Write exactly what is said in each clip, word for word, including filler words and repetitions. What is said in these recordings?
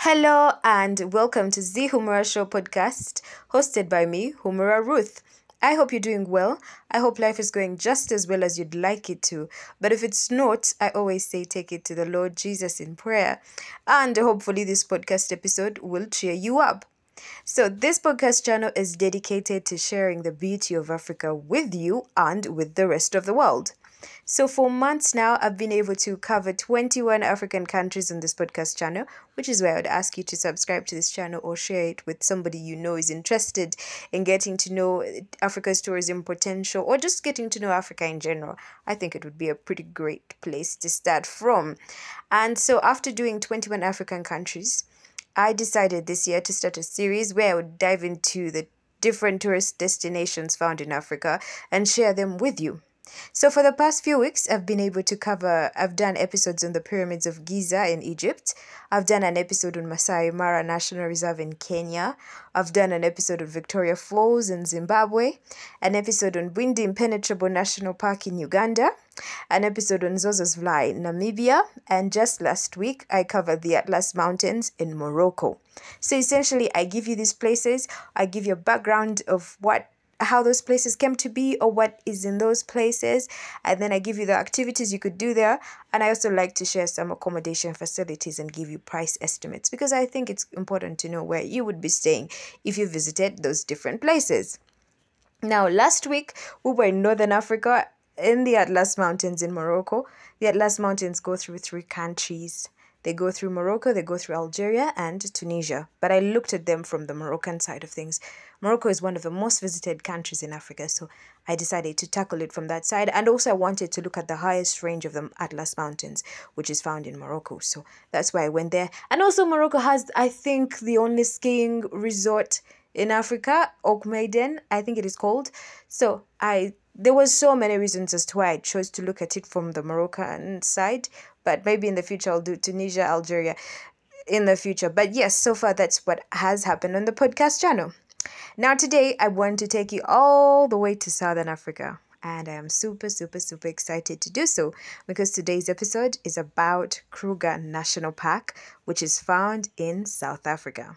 Hello and welcome to the Humura Show podcast, hosted by me, Humura Ruth. I hope you're doing well. I hope life is going just as well as you'd like it to. But if it's not, I always say take it to the Lord Jesus in prayer. And hopefully, this podcast episode will cheer you up. So, this podcast channel is dedicated to sharing the beauty of Africa with you and with the rest of the world. So, for months now, I've been able to cover twenty-one African countries on this podcast channel, which is why I would ask you to subscribe to this channel or share it with somebody you know is interested in getting to know Africa's tourism potential or just getting to know Africa in general. I think it would be a pretty great place to start from. And so, after doing twenty-one African countries, I decided this year to start a series where I would dive into the different tourist destinations found in Africa and share them with you. So for the past few weeks, I've been able to cover, I've done episodes on the pyramids of Giza in Egypt. I've done an episode on Masai Mara National Reserve in Kenya. I've done an episode on Victoria Falls in Zimbabwe, an episode on Bwindi Impenetrable National Park in Uganda, an episode on Zozosvla in Namibia, and just last week, I covered the Atlas Mountains in Morocco. So essentially, I give you these places, I give you a background of what how those places came to be or what is in those places, and then I give you the activities you could do there, and I also like to share some accommodation facilities and give you price estimates because I think it's important to know where you would be staying if you visited those different places. Now, last week we were in Northern Africa in the Atlas Mountains in Morocco. The Atlas Mountains go through three countries. They go through Morocco, they go through Algeria and Tunisia. But I looked at them from the Moroccan side of things. Morocco is one of the most visited countries in Africa, so I decided to tackle it from that side. And also I wanted to look at the highest range of the Atlas Mountains, which is found in Morocco. So that's why I went there. And also Morocco has, I think, the only skiing resort in Africa, Oak Maiden, I think it is called. So I there was so many reasons as to why I chose to look at it from the Moroccan side, but maybe in the future I'll do Tunisia, Algeria in the future. But yes, so far that's what has happened on the podcast channel. Now today I want to take you all the way to Southern Africa. And I am super, super, super excited to do so because today's episode is about Kruger National Park, which is found in South Africa.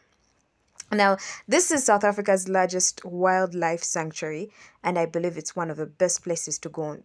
Now, this is South Africa's largest wildlife sanctuary, and I believe it's one of the best places to go on,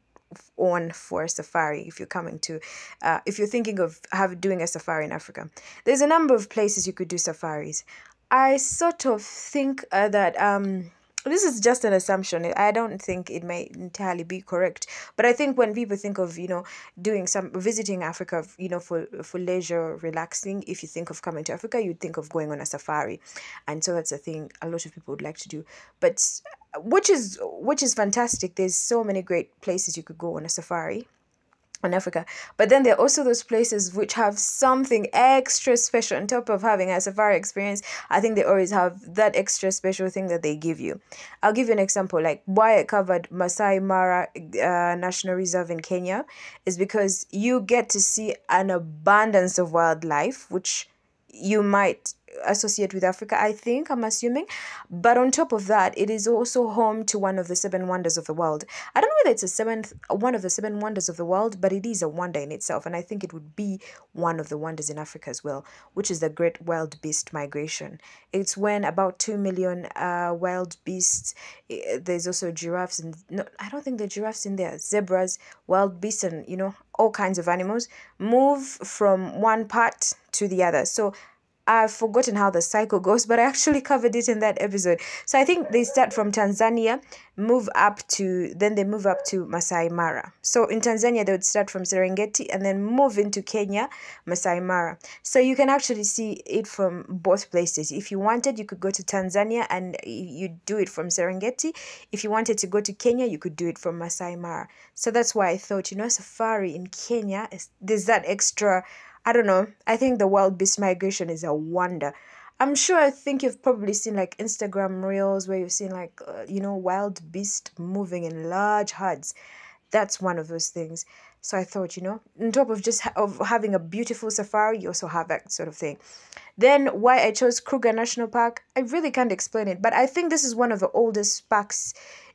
on for a safari if you're coming to, uh, if you're thinking of have, doing a safari in Africa. There's a number of places you could do safaris. I sort of think uh, that um. This is just an assumption. I don't think it may entirely be correct. But I think when people think of, you know, doing some visiting Africa, you know, for for leisure, relaxing, if you think of coming to Africa, you'd think of going on a safari. And so that's a thing a lot of people would like to do. But which is which is fantastic. There's so many great places you could go on a safari in Africa. But then there are also those places which have something extra special on top of having a safari experience. I think they always have that extra special thing that they give you. I'll give you an example, like why I covered Masai Mara uh, National Reserve in Kenya is because you get to see an abundance of wildlife, which you might associate with Africa, I think, I'm assuming. But on top of that, it is also home to one of the seven wonders of the world. I don't know whether it's a seventh, one of the seven wonders of the world, but it is a wonder in itself. And I think it would be one of the wonders in Africa as well, which is the Great Wild Beast Migration. It's when about two million uh, wild beasts, there's also giraffes, and no, I don't think the giraffes in there, zebras, wild beasts, and, you know, all kinds of animals move from one part to the other. So I've forgotten how the cycle goes, but I actually covered it in that episode. So I think they start from Tanzania, move up to, then they move up to Masai Mara. So in Tanzania, they would start from Serengeti and then move into Kenya, Masai Mara. So you can actually see it from both places. If you wanted, you could go to Tanzania and you do it from Serengeti. If you wanted to go to Kenya, you could do it from Masai Mara. So that's why I thought, you know, safari in Kenya, is, there's that extra, I don't know. I think the wild beast migration is a wonder. I'm sure I think you've probably seen like Instagram reels where you've seen like, uh, you know, wild beast moving in large herds. That's one of those things. So I thought, you know, on top of just ha- of having a beautiful safari, you also have that sort of thing. Then why I chose Kruger National Park, I really can't explain it. But I think this is one of the oldest parks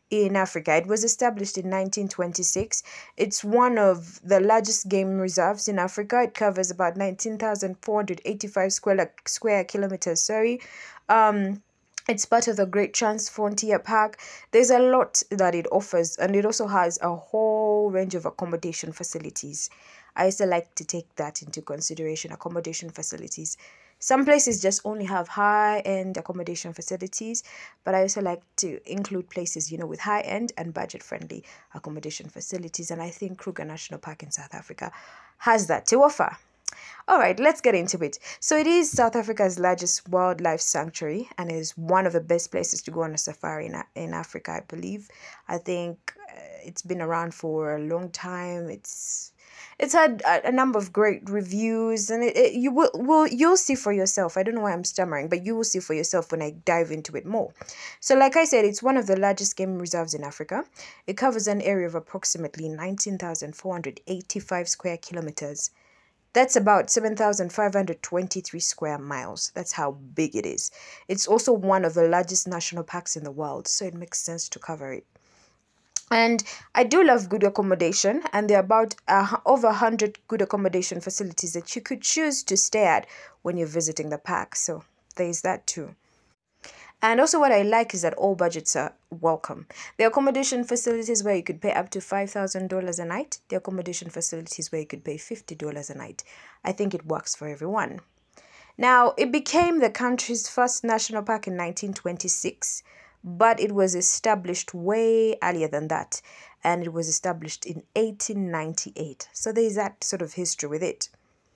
in Africa. It was established in nineteen twenty-six. It's one of the largest game reserves in Africa. It covers about nineteen thousand four hundred eighty-five square square kilometers. Sorry. Um it's part of the Great Transfrontier Park. There's a lot that it offers, and it also has a whole range of accommodation facilities. I also like to take that into consideration, accommodation facilities. Some places just only have high-end accommodation facilities, but I also like to include places, you know, with high-end and budget-friendly accommodation facilities, and I think Kruger National Park in South Africa has that to offer. All right, let's get into it. So it is South Africa's largest wildlife sanctuary and is one of the best places to go on a safari in, in Africa, I believe. I think uh, it's been around for a long time. It's it's had a, a number of great reviews, and it, it, you will, will you'll see for yourself. I don't know why I'm stammering, but you will see for yourself when I dive into it more. So like I said, it's one of the largest game reserves in Africa. It covers an area of approximately nineteen thousand four hundred eighty-five square kilometers. That's about seven thousand five hundred twenty-three square miles. That's how big it is. It's also one of the largest national parks in the world, so it makes sense to cover it. And I do love good accommodation, and there are about uh, over one hundred good accommodation facilities that you could choose to stay at when you're visiting the park. So there's that too. And also what I like is that all budgets are welcome. There are accommodation facilities where you could pay up to five thousand dollars a night. There are accommodation facilities where you could pay fifty dollars a night. I think it works for everyone. Now, it became the country's first national park in nineteen twenty-six, but it was established way earlier than that. And it was established in eighteen ninety-eight. So there is that sort of history with it.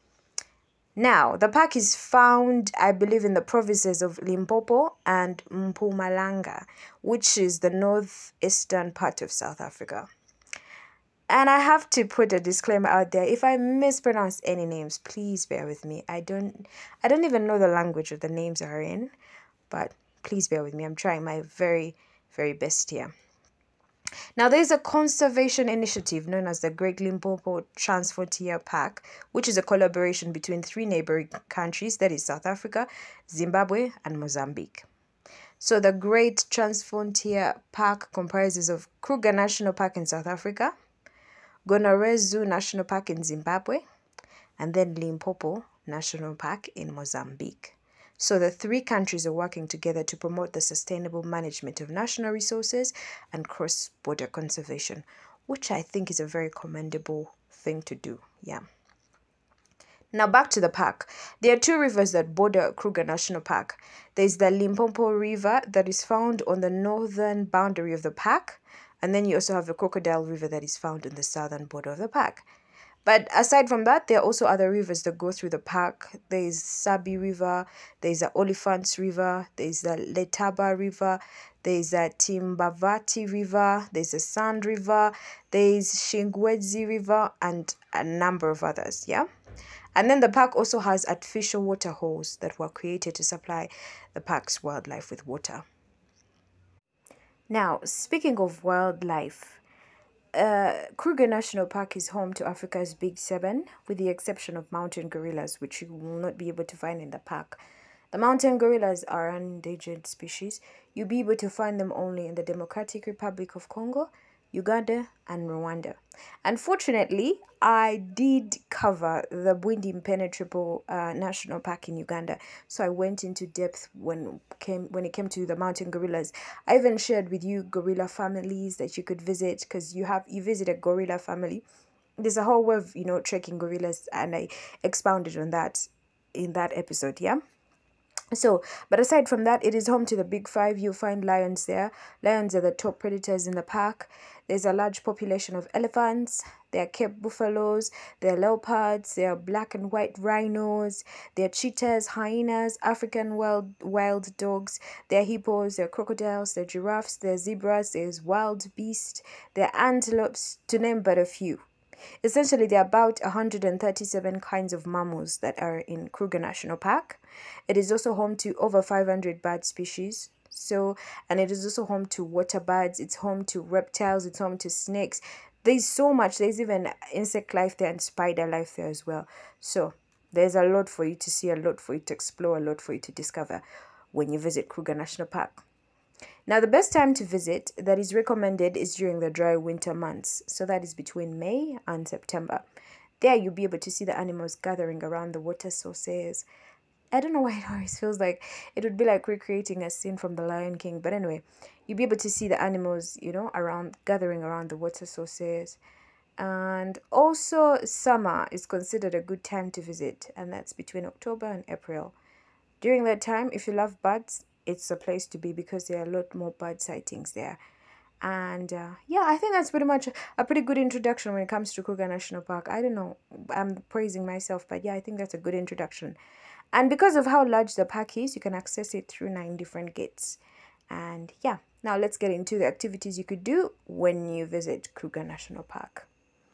Now, the park is found, I believe, in the provinces of Limpopo and Mpumalanga, which is the northeastern part of South Africa. And I have to put a disclaimer out there. If I mispronounce any names, please bear with me. I don't I don't even know the language that the names are in, but please bear with me. I'm trying my very, very best here. Now, there's a conservation initiative known as the Great Limpopo Transfrontier Park, which is a collaboration between three neighboring countries, that is South Africa, Zimbabwe, and Mozambique. So the Great Transfrontier Park comprises of Kruger National Park in South Africa, Gonarezu National Park in Zimbabwe, and then Limpopo National Park in Mozambique. So the three countries are working together to promote the sustainable management of national resources and cross-border conservation, which I think is a very commendable thing to do. Yeah. Now back to the park. There are two rivers that border Kruger National Park. There's the Limpopo River that is found on the northern boundary of the park, and then you also have the Crocodile River that is found on the southern border of the park. But aside from that, there are also other rivers that go through the park. There's Sabi River, there's the Olifants River, there's the Letaba River, there's the Timbavati River, there's the Sand River, there's Shingwedzi River, and a number of others, yeah? And then the park also has artificial water holes that were created to supply the park's wildlife with water. Now, speaking of wildlife, Uh, Kruger National Park is home to Africa's Big Seven, with the exception of mountain gorillas, which you will not be able to find in the park. The mountain gorillas are an endangered species. You'll be able to find them only in the Democratic Republic of Congo, Uganda, and Rwanda. Unfortunately, I did cover the Bwindi Impenetrable uh, National Park in Uganda, so I went into depth when came when it came to the mountain gorillas. I even shared with you gorilla families that you could visit, because you have you visit a gorilla family. There's a whole way of, you know, trekking gorillas, and I expounded on that in that episode, yeah? So, but aside from that, it is home to the Big Five. You'll find lions there. Lions are the top predators in the park. There's a large population of elephants. There are Cape buffaloes. There are leopards. There are black and white rhinos. There are cheetahs, hyenas, African wild wild dogs. There are hippos. There are crocodiles. There are giraffes. There are zebras. There's wild beasts. There are antelopes, to name but a few. Essentially, there are about one hundred thirty-seven kinds of mammals that are in Kruger National Park. It is also home to over five hundred bird species. So, and it is also home to water birds. It's home to reptiles. It's home to snakes. There's so much. There's even insect life there and spider life there as well. So, there's a lot for you to see, a lot for you to explore, a lot for you to discover when you visit Kruger National Park. Now, the best time to visit that is recommended is during the dry winter months. So that is between May and September. There you'll be able to see the animals gathering around the water sources. I don't know why it always feels like it would be like recreating a scene from The Lion King. But anyway, you'll be able to see the animals, you know, around gathering around the water sources. And also summer is considered a good time to visit, and that's between October and April. During that time, if you love birds, it's a place to be because there are a lot more bird sightings there. And uh, yeah, I think that's pretty much a pretty good introduction when it comes to Kruger National Park. I don't know, I'm praising myself, but yeah, I think that's a good introduction. And because of how large the park is, you can access it through nine different gates. And yeah, now let's get into the activities you could do when you visit Kruger National Park.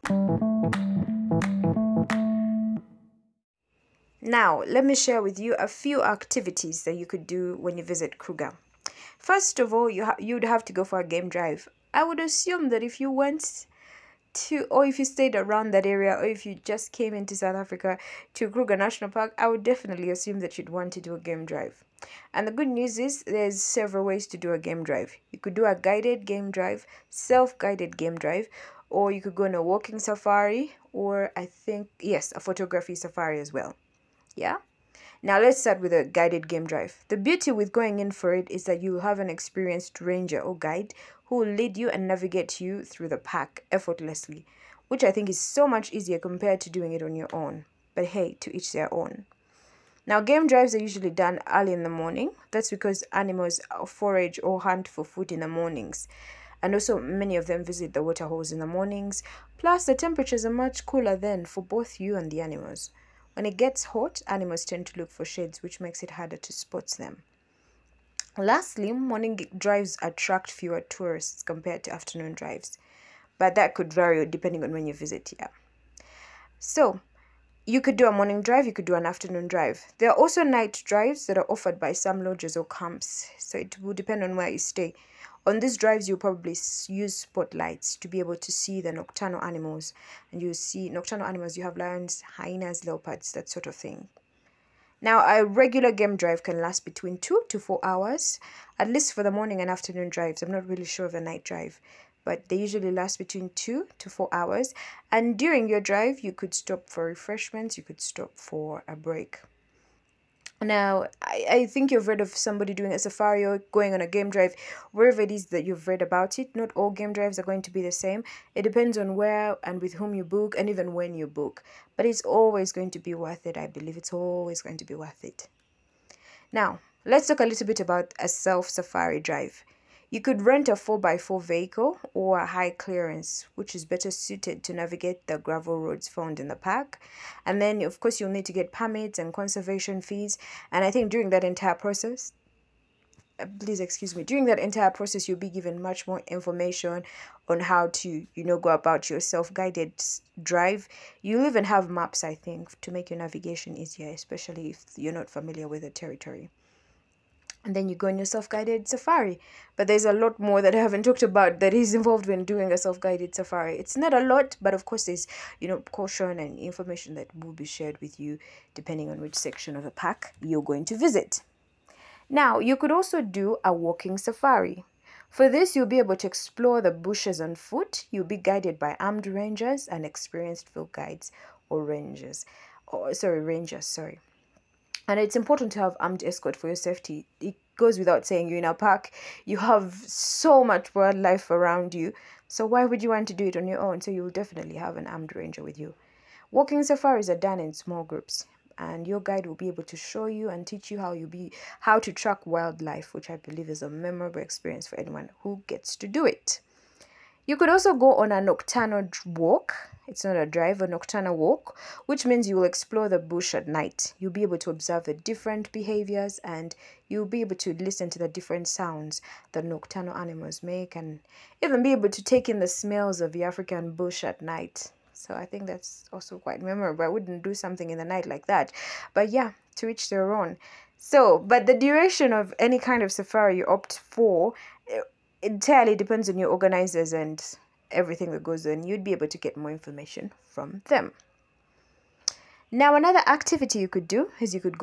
Now, let me share with you a few activities that you could do when you visit Kruger. First of all, you ha- you'd have to go for a game drive. I would assume that if you went to, or if you stayed around that area, or if you just came into South Africa to Kruger National Park, I would definitely assume that you'd want to do a game drive. And the good news is there's several ways to do a game drive. You could do a guided game drive, self-guided game drive, or you could go on a walking safari, or I think, yes, a photography safari as well. Yeah? Now let's start with a guided game drive. The beauty with going in for it is that you will have an experienced ranger or guide who will lead you and navigate you through the park effortlessly, which I think is so much easier compared to doing it on your own. But hey, to each their own. Now, game drives are usually done early in the morning. That's because animals forage or hunt for food in the mornings. And also, many of them visit the water holes in the mornings. Plus, the temperatures are much cooler then for both you and the animals. When it gets hot, animals tend to look for shades, which makes it harder to spot them. Lastly, morning drives attract fewer tourists compared to afternoon drives. But that could vary depending on when you visit here. So, you could do a morning drive, you could do an afternoon drive. There are also night drives that are offered by some lodges or camps. So it will depend on where you stay. On these drives, you'll probably use spotlights to be able to see the nocturnal animals. And you see nocturnal animals, you have lions, hyenas, leopards, that sort of thing. Now, a regular game drive can last between two to four hours, at least for the morning and afternoon drives. I'm not really sure of the night drive, but they usually last between two to four hours. And during your drive, you could stop for refreshments, you could stop for a break. Now, I, I think you've read of somebody doing a safari or going on a game drive, wherever it is that you've read about it. Not all game drives are going to be the same. It depends on where and with whom you book and even when you book. But it's always going to be worth it, I believe. It's always going to be worth it. Now, let's talk a little bit about a self-safari drive. You could rent a four by four vehicle or a high clearance, which is better suited to navigate the gravel roads found in the park. And then, of course, you'll need to get permits and conservation fees. And I think during that entire process, uh, please excuse me, during that entire process, you'll be given much more information on how to, you know, go about your self-guided drive. You'll even have maps, I think, to make your navigation easier, especially if you're not familiar with the territory. And then you go on your self-guided safari. But there's a lot more that I haven't talked about that is involved when doing a self-guided safari. It's not a lot, but of course there's, you know, caution and information that will be shared with you depending on which section of the park you're going to visit. Now, you could also do a walking safari. For this, you'll be able to explore the bushes on foot. You'll be guided by armed rangers and experienced field guides or rangers. Or, sorry, rangers, sorry. And it's important to have armed escort for your safety. It goes without saying, you're in a park, you have so much wildlife around you. So why would you want to do it on your own? So you'll definitely have an armed ranger with you. Walking safaris are done in small groups, and your guide will be able to show you and teach you how you be how to track wildlife, which I believe is a memorable experience for anyone who gets to do it. You could also go on a nocturnal walk. It's not a drive, a nocturnal walk, which means you will explore the bush at night. You'll be able to observe the different behaviors and you'll be able to listen to the different sounds that nocturnal animals make and even be able to take in the smells of the African bush at night. So I think that's also quite memorable. I wouldn't do something in the night like that. But yeah, to each their own. So, but the duration of any kind of safari you opt for, it entirely depends on your organizers and everything that goes on. You'd be able to get more information from them. Now, another activity you could do is you could go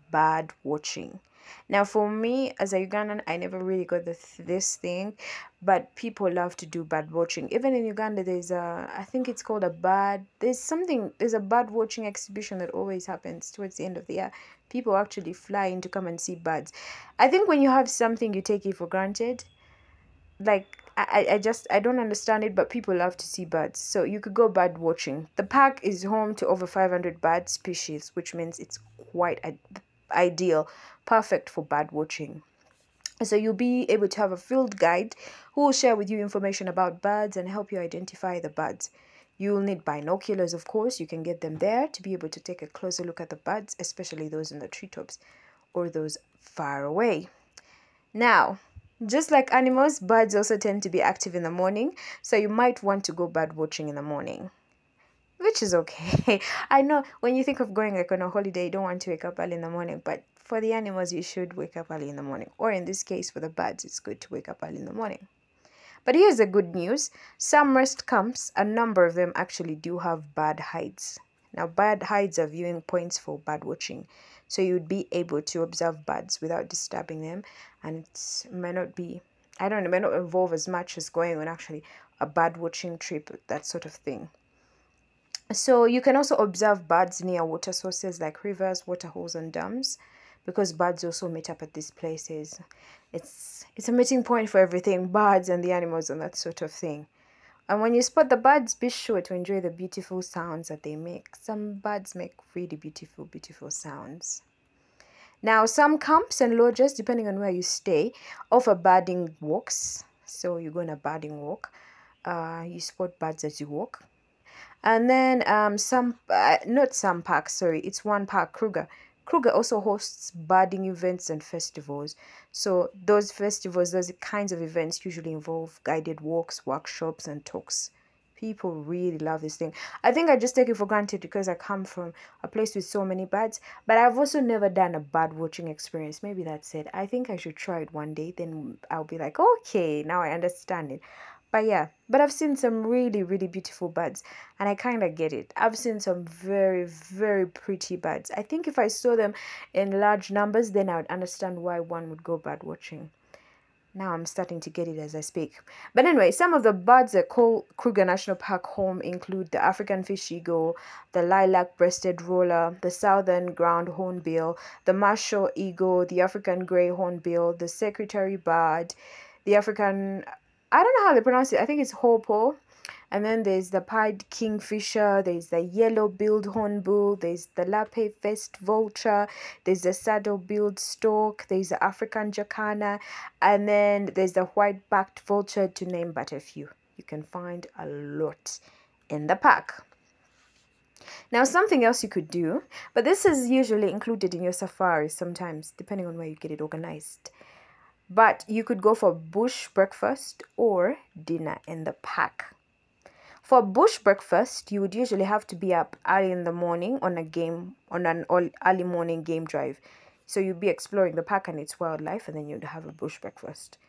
bird watching. Now, for me as a Ugandan, I never really got this, this thing, but people love to do bird watching. Even in Uganda, there's a, I think it's called a bird, there's something, there's a bird watching exhibition that always happens towards the end of the year. People actually fly in to come and see birds. I think when you have something, you take it for granted. Like, I, I just, I don't understand it, but people love to see birds. So you could go bird watching. The park is home to over five hundred bird species, which means it's quite a, ideal, perfect for bird watching. So you'll be able to have a field guide who will share with you information about birds and help you identify the birds. You'll need binoculars, of course. You can get them there to be able to take a closer look at the birds, especially those in the treetops or those far away. Now, just like animals, birds also tend to be active in the morning, so you might want to go bird watching in the morning, which is okay. I know when you think of going like on a holiday, you don't want to wake up early in the morning, but for the animals, you should wake up early in the morning. Or in this case, for the birds, it's good to wake up early in the morning. But here's the good news. Some rest camps, a number of them actually do have bird hides. Now, bird hides are viewing points for bird watching. So you'd be able to observe birds without disturbing them. And it may not be, I don't know, it may not involve as much as going on actually a bird watching trip, that sort of thing. So you can also observe birds near water sources like rivers, waterholes, and dams, because birds also meet up at these places. It's it's a meeting point for everything, birds and the animals and that sort of thing. And when you spot the birds, be sure to enjoy the beautiful sounds that they make. Some birds make really beautiful, beautiful sounds. Now, some camps and lodges, depending on where you stay, offer birding walks. So you go on a birding walk. Uh, you spot birds as you walk. And then um, some, uh, not some parks, sorry, it's one park, Kruger. Kruger also hosts birding events and festivals. So those festivals, those kinds of events usually involve guided walks, workshops, and talks. People really love this thing. I think I just take it for granted because I come from a place with so many birds, but I've also never done a bird watching experience. Maybe that's it. I think I should try it one day. Then I'll be like, okay, now I understand it. But yeah, but I've seen some really, really beautiful birds and I kind of get it. I've seen some very, very pretty birds. I think if I saw them in large numbers, then I would understand why one would go bird watching. Now I'm starting to get it as I speak. But anyway, some of the birds that call Kruger National Park home include the African fish eagle, the lilac-breasted roller, the southern ground hornbill, the Marshall eagle, the African grey hornbill, the secretary bird, the African, I don't know how they pronounce it. I think it's hoopoe. And then there's the pied kingfisher, there's the yellow-billed hornbill, there's the lappet-faced vulture, there's the saddle-billed stork, there's the African jacana, and then there's the white-backed vulture, to name but a few. You can find a lot in the park. Now, something else you could do, but this is usually included in your safari sometimes, depending on where you get it organized. But you could go for bush breakfast or dinner in the park. For bush breakfast, you would usually have to be up early in the morning on a game, on an early morning game drive. So you'd be exploring the park and its wildlife, and then you'd have a bush breakfast.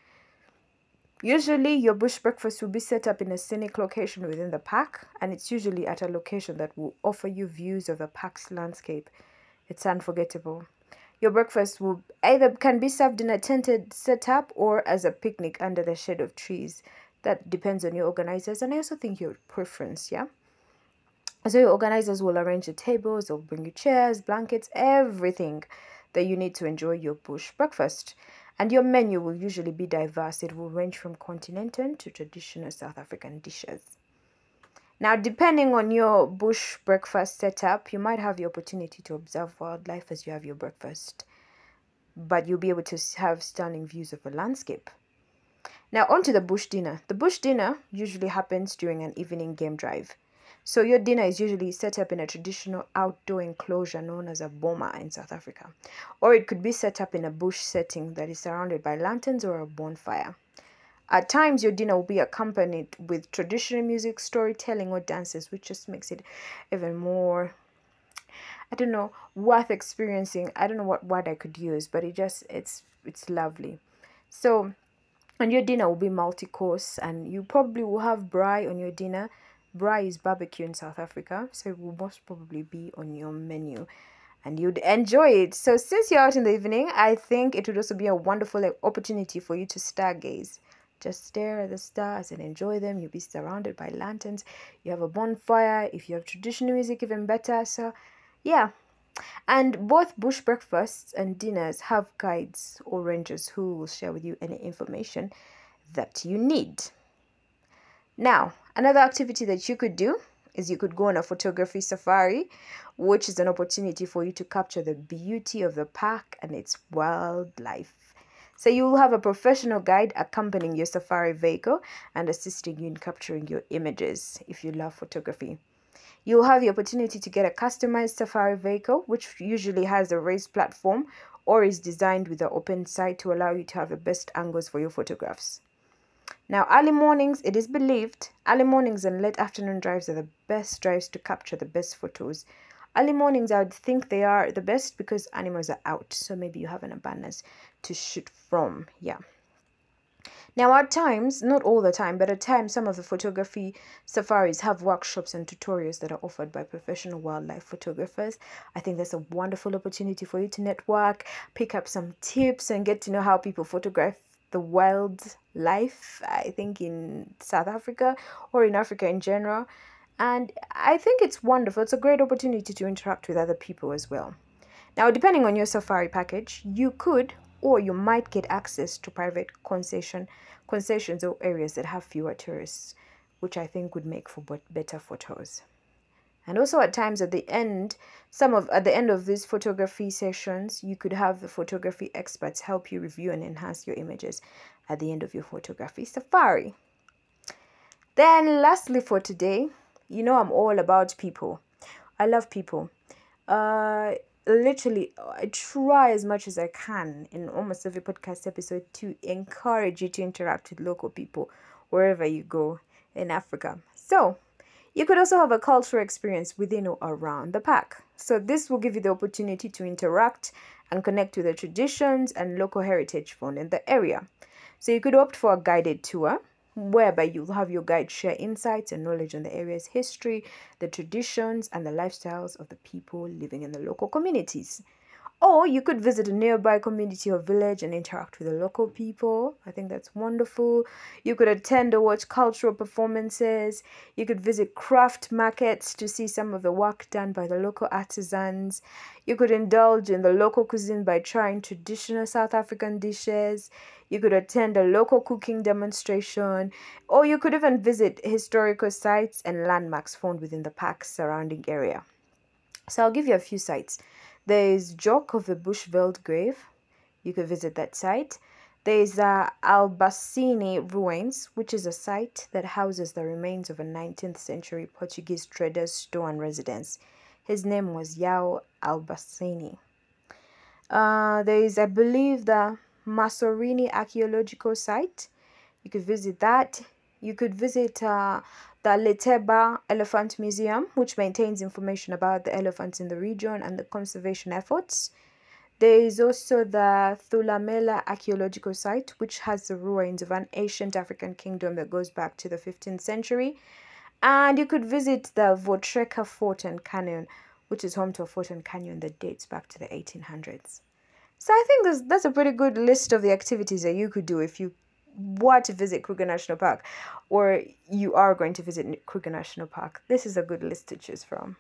Usually, your bush breakfast will be set up in a scenic location within the park, and it's usually at a location that will offer you views of the park's landscape. It's unforgettable. Your breakfast will either can be served in a tented setup or as a picnic under the shade of trees. That depends on your organizers, and I also think your preference, yeah? So your organizers will arrange the tables, they'll bring you chairs, blankets, everything that you need to enjoy your bush breakfast. And your menu will usually be diverse. It will range from continental to traditional South African dishes. Now, depending on your bush breakfast setup, you might have the opportunity to observe wildlife as you have your breakfast, but you'll be able to have stunning views of the landscape. Now, on to the bush dinner. The bush dinner usually happens during an evening game drive. So your dinner is usually set up in a traditional outdoor enclosure known as a boma in South Africa. Or it could be set up in a bush setting that is surrounded by lanterns or a bonfire. At times, your dinner will be accompanied with traditional music, storytelling, or dances, which just makes it even more, I don't know, worth experiencing. I don't know what word I could use, but it just, it's, it's lovely. So, and your dinner will be multi-course, and you probably will have braai on your dinner. Braai is barbecue in South Africa, so it will most probably be on your menu. and you'd enjoy it. So since you're out in the evening, I think it would also be a wonderful like, opportunity for you to stargaze. Just stare at the stars and enjoy them. You'll be surrounded by lanterns. You have a bonfire. If you have traditional music, even better. So yeah. And both bush breakfasts and dinners have guides or rangers who will share with you any information that you need. Now, another activity that you could do is you could go on a photography safari, which is an opportunity for you to capture the beauty of the park and its wildlife. So you will have a professional guide accompanying your safari vehicle and assisting you in capturing your images if you love photography. You'll have the opportunity to get a customized safari vehicle, which usually has a raised platform or is designed with an open side to allow you to have the best angles for your photographs. Now, early mornings, it is believed, early mornings and late afternoon drives are the best drives to capture the best photos. Early mornings, I would think they are the best because animals are out. So maybe you have an abundance to shoot from. Yeah. Now, at times, not all the time, but at times, some of the photography safaris have workshops and tutorials that are offered by professional wildlife photographers. I think that's a wonderful opportunity for you to network, pick up some tips, and get to know how people photograph the wildlife, I think in South Africa or in Africa in general. And I think it's wonderful. It's a great opportunity to interact with other people as well. Now, depending on your safari package, you could or you might get access to private concession concessions or areas that have fewer tourists, which I think would make for better photos. And also at times at the end, some of at the end of these photography sessions, you could have the photography experts help you review and enhance your images at the end of your photography safari. Then lastly for today, you know I'm all about people. I love people. Uh literally I try as much as I can in almost every podcast episode to encourage you to interact with local people wherever you go in Africa. So you could also have a cultural experience within or around the park. So this will give you the opportunity to interact and connect with the traditions and local heritage found in the area. So you could opt for a guided tour, whereby you'll have your guide share insights and knowledge on the area's history, the traditions, and the lifestyles of the people living in the local communities. Or you could visit a nearby community or village and interact with the local people. I think that's wonderful. You could attend or watch cultural performances. You could visit craft markets to see some of the work done by the local artisans. You could indulge in the local cuisine by trying traditional South African dishes. You could attend a local cooking demonstration. Or you could even visit historical sites and landmarks found within the park's surrounding area. So I'll give you a few sites. There is Jock of the Bushveld Grave. You could visit that site. There is uh, Albacini Ruins, which is a site that houses the remains of a nineteenth century Portuguese trader's store and residence. His name was Yao Albacini. Uh, there is, I believe, the Masorini Archaeological Site. You could visit that. You could visit uh, the Leteba Elephant Museum, which maintains information about the elephants in the region and the conservation efforts. There is also the Thulamela Archaeological Site, which has the ruins of an ancient African kingdom that goes back to the fifteenth century. And you could visit the Votreka Fort and Canyon, which is home to a fort and canyon that dates back to the eighteen hundreds. So I think that's, that's a pretty good list of the activities that you could do if you want to visit Kruger National Park, or you are going to visit Kruger National Park. This is a good list to choose from.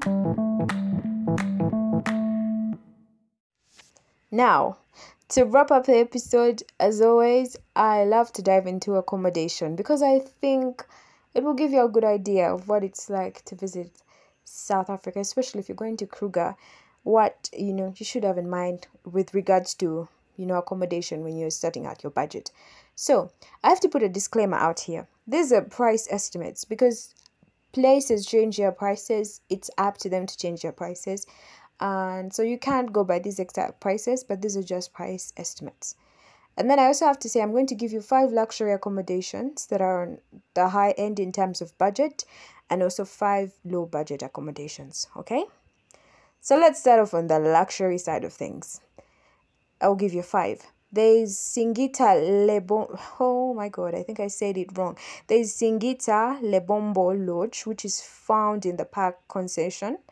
Now, to wrap up the episode, as always, I love to dive into accommodation because I think it will give you a good idea of what it's like to visit South Africa, especially if you're going to Kruger, what, you know, you should have in mind with regards to, you know, accommodation when you're starting out your budget. So I have to put a disclaimer out here. These are price estimates because places change their prices. It's up to them to change their prices. And so you can't go by these exact prices, but these are just price estimates. And then I also have to say I'm going to give you five luxury accommodations that are on the high end in terms of budget and also five low budget accommodations. Okay? So let's start off on the luxury side of things. I'll give you five. There's Singita Lebombo. Oh my God, I think I said it wrong. There's Singita Lebombo Lodge, which is found in the park concession.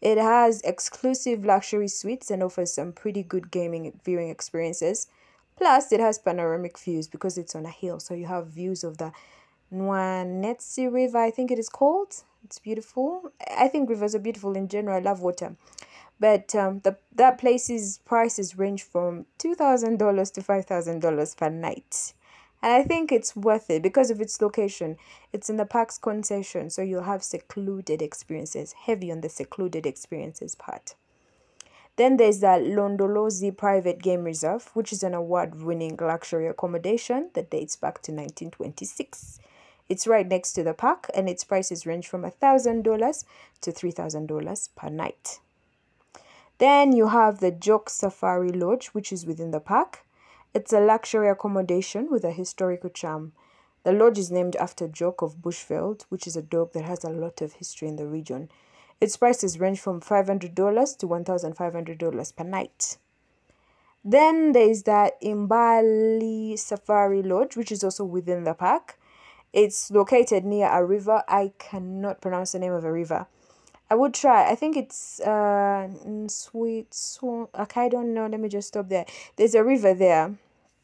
It has exclusive luxury suites and offers some pretty good gaming viewing experiences. Plus, it has panoramic views because it's on a hill, so you have views of the Nwanetsi River, I think it is called. It's beautiful. I think rivers are beautiful in general. I love water. But um, the that place's prices range from two thousand dollars to five thousand dollars per night. And I think it's worth it because of its location. It's in the park's concession, so you'll have secluded experiences, heavy on the secluded experiences part. Then there's the Londolozi Private Game Reserve, which is an award-winning luxury accommodation that dates back to nineteen twenty-six. It's right next to the park, and its prices range from one thousand dollars to three thousand dollars per night. Then you have the Jock Safari Lodge, which is within the park. It's a luxury accommodation with a historical charm. The lodge is named after Jock of Bushveld, which is a dog that has a lot of history in the region. Its prices range from five hundred dollars to one thousand five hundred dollars per night. Then there is the Imbali Safari Lodge, which is also within the park. It's located near a river. I cannot pronounce the name of a river. I would try. I think it's uh sweet swan. Okay, I don't know. Let me just stop there. There's a river there.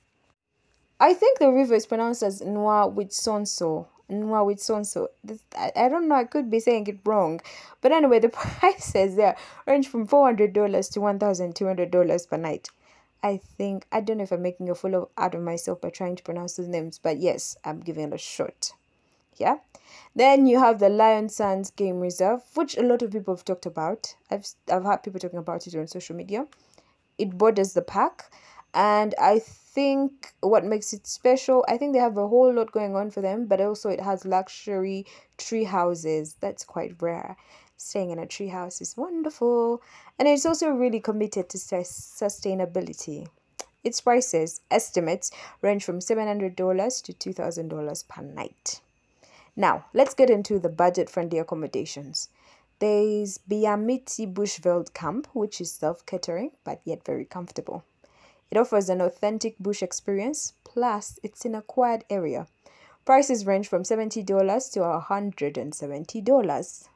I think the river is pronounced as Nwa with Sonso. Nwa with Sonso. This, I, I don't know. I could be saying it wrong. But anyway, the prices there range from four hundred dollars to one thousand two hundred dollars per night. I think, I don't know if I'm making a fool of, out of myself by trying to pronounce those names. But yes, I'm giving it a shot. Yeah. Then you have the Lion Sands Game Reserve, which a lot of people have talked about. I've, I've had people talking about it on social media. It borders the park. And I think what makes it special, I think they have a whole lot going on for them, but also it has luxury tree houses. That's quite rare. Staying in a tree house is wonderful. And it's also really committed to sustainability. Its prices, estimates, range from seven hundred dollars to two thousand dollars per night. Now, let's get into the budget-friendly accommodations. There's Biamiti Bushveld Camp, which is self-catering, but yet very comfortable. It offers an authentic bush experience, plus it's in a quiet area. Prices range from seventy dollars to one hundred seventy dollars.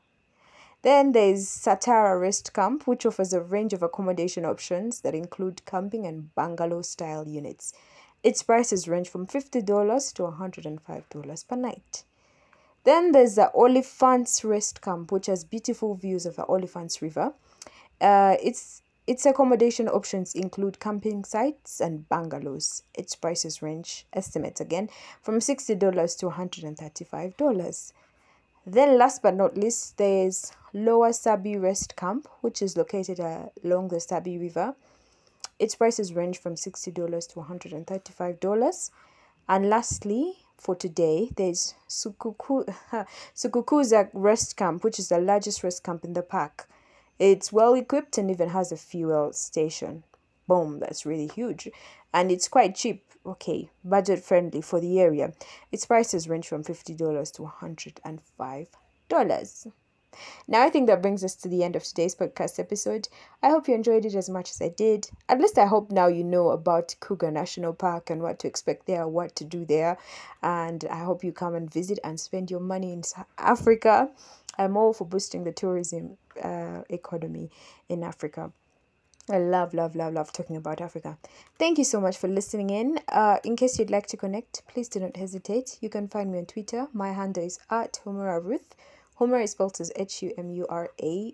Then there's Satara Rest Camp, which offers a range of accommodation options that include camping and bungalow-style units. Its prices range from fifty dollars to one hundred five dollars per night. Then there's the Olifants Rest Camp, which has beautiful views of the Olifants River. Uh, its its accommodation options include camping sites and bungalows. Its prices range, estimates again, from sixty dollars to one hundred thirty-five dollars. Then last but not least, there's Lower Sabi Rest Camp, which is located uh, along the Sabi River. Its prices range from sixty dollars to one hundred thirty-five dollars. And lastly, for today, there's Sukuku, Sukukuza Rest Camp, which is the largest rest camp in the park. It's well equipped and even has a fuel station. Boom, that's really huge. And it's quite cheap. Okay, budget friendly for the area. Its prices range from fifty dollars to one hundred five dollars. Now, I think that brings us to the end of today's podcast episode. I hope you enjoyed it as much as I did. At least I hope now you know about Kruger National Park and what to expect there, what to do there. And I hope you come and visit and spend your money in South Africa. I'm all for boosting the tourism uh, economy in Africa. I love, love, love, love talking about Africa. Thank you so much for listening in. Uh, in case you'd like to connect, please do not hesitate. You can find me on Twitter. My handle is at Humura Ruth. Humura is spelled as H U M U R A.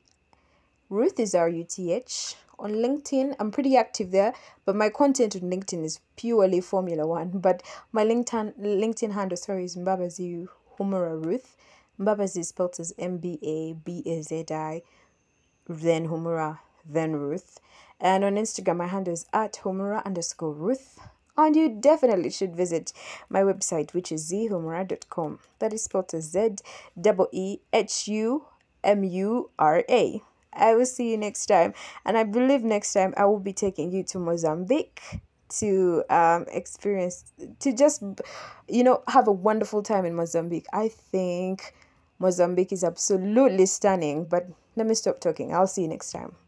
Ruth is R U T H. On LinkedIn, I'm pretty active there, but my content on LinkedIn is purely Formula One. But my LinkedIn LinkedIn handle, sorry, is Mbabazi Humura Ruth. Mbabazi is spelled as M B A B A Z I, then Humura, then Ruth. And on Instagram, my handle is at Humura underscore Ruth. And you definitely should visit my website, which is z humura dot com. That is spelled as Z E E H U M U R A. I will see you next time. And I believe next time I will be taking you to Mozambique to um experience, to just, you know, have a wonderful time in Mozambique. I think Mozambique is absolutely stunning. But let me stop talking. I'll see you next time.